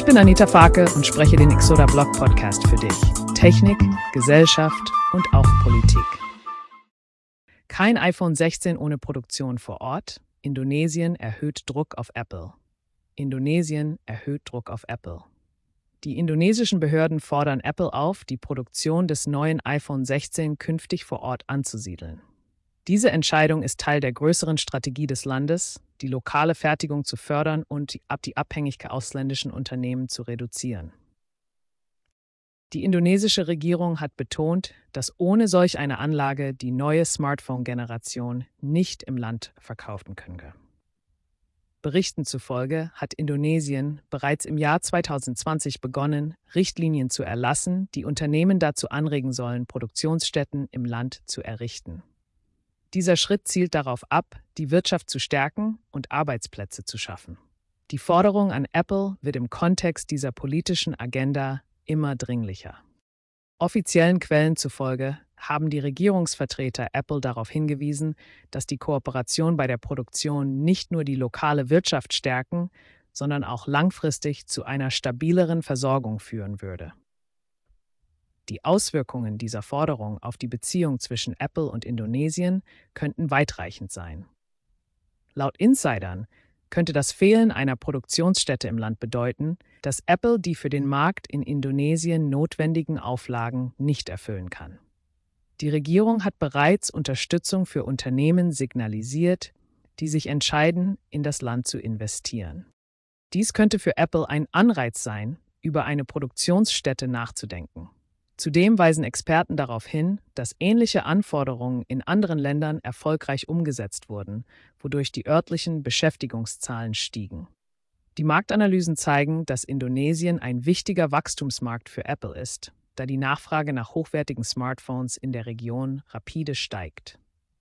bin Anita Farke und spreche den Exoda Blog Podcast für dich. Technik, Gesellschaft und auch Politik. Kein iPhone 16 ohne Produktion vor Ort. Indonesien erhöht Druck auf Apple. Indonesien erhöht Druck auf Apple. Die indonesischen Behörden fordern Apple auf, die Produktion des neuen iPhone 16 künftig vor Ort anzusiedeln. Diese Entscheidung ist Teil der größeren Strategie des Landes, die lokale Fertigung zu fördern und die Abhängigkeit ausländischen Unternehmen zu reduzieren. Die indonesische Regierung hat betont, dass ohne solch eine Anlage die neue Smartphone-Generation nicht im Land verkaufen könne. Berichten zufolge hat Indonesien bereits im Jahr 2020 begonnen, Richtlinien zu erlassen, die Unternehmen dazu anregen sollen, Produktionsstätten im Land zu errichten. Dieser Schritt zielt darauf ab, die Wirtschaft zu stärken und Arbeitsplätze zu schaffen. Die Forderung an Apple wird im Kontext dieser politischen Agenda immer dringlicher. Offiziellen Quellen zufolge haben die Regierungsvertreter Apple darauf hingewiesen, dass die Kooperation bei der Produktion nicht nur die lokale Wirtschaft stärken, sondern auch langfristig zu einer stabileren Versorgung führen würde. Die Auswirkungen dieser Forderung auf die Beziehung zwischen Apple und Indonesien könnten weitreichend sein. Laut Insidern könnte das Fehlen einer Produktionsstätte im Land bedeuten, dass Apple die für den Markt in Indonesien notwendigen Auflagen nicht erfüllen kann. Die Regierung hat bereits Unterstützung für Unternehmen signalisiert, die sich entscheiden, in das Land zu investieren. Dies könnte für Apple ein Anreiz sein, über eine Produktionsstätte nachzudenken. Zudem weisen Experten darauf hin, dass ähnliche Anforderungen in anderen Ländern erfolgreich umgesetzt wurden, wodurch die örtlichen Beschäftigungszahlen stiegen. Die Marktanalysen zeigen, dass Indonesien ein wichtiger Wachstumsmarkt für Apple ist, da die Nachfrage nach hochwertigen Smartphones in der Region rapide steigt.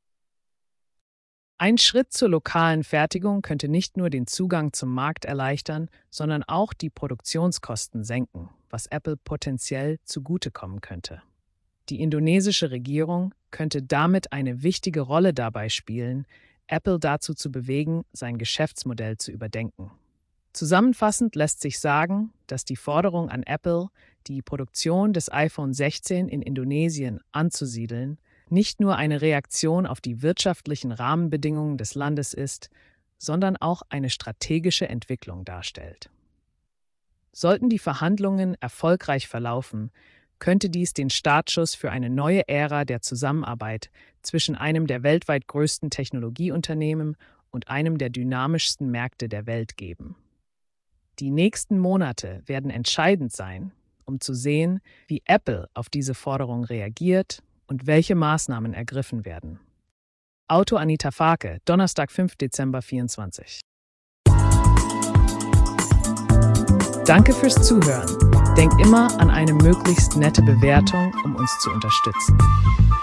Ein Schritt zur lokalen Fertigung könnte nicht nur den Zugang zum Markt erleichtern, sondern auch die Produktionskosten senken, was Apple potenziell zugutekommen könnte. Die indonesische Regierung könnte damit eine wichtige Rolle dabei spielen, Apple dazu zu bewegen, sein Geschäftsmodell zu überdenken. Zusammenfassend lässt sich sagen, dass die Forderung an Apple, die Produktion des iPhone 16 in Indonesien anzusiedeln, nicht nur eine Reaktion auf die wirtschaftlichen Rahmenbedingungen des Landes ist, sondern auch eine strategische Entwicklung darstellt. Sollten die Verhandlungen erfolgreich verlaufen, könnte dies den Startschuss für eine neue Ära der Zusammenarbeit zwischen einem der weltweit größten Technologieunternehmen und einem der dynamischsten Märkte der Welt geben. Die nächsten Monate werden entscheidend sein, um zu sehen, wie Apple auf diese Forderung reagiert und welche Maßnahmen ergriffen werden. Autor Anita Farke, Donnerstag, 5. Dezember 2024. Danke fürs Zuhören. Denk immer an eine möglichst nette Bewertung, um uns zu unterstützen.